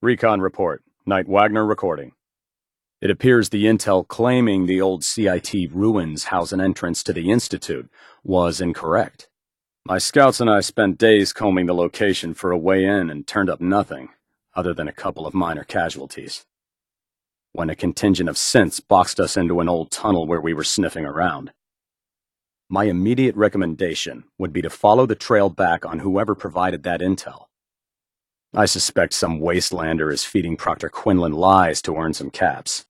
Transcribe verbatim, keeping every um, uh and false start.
Recon report. Knight Wagner recording. It appears the intel claiming the old C I T ruins house an entrance to the Institute was incorrect. My scouts and I spent days combing the location for a way in and turned up nothing, other than a couple of minor casualties. When a contingent of synths boxed us into an old tunnel where we were sniffing around. My immediate recommendation would be to follow the trail back on whoever provided that intel. I suspect some wastelander is feeding Proctor Quinlan lies to earn some caps.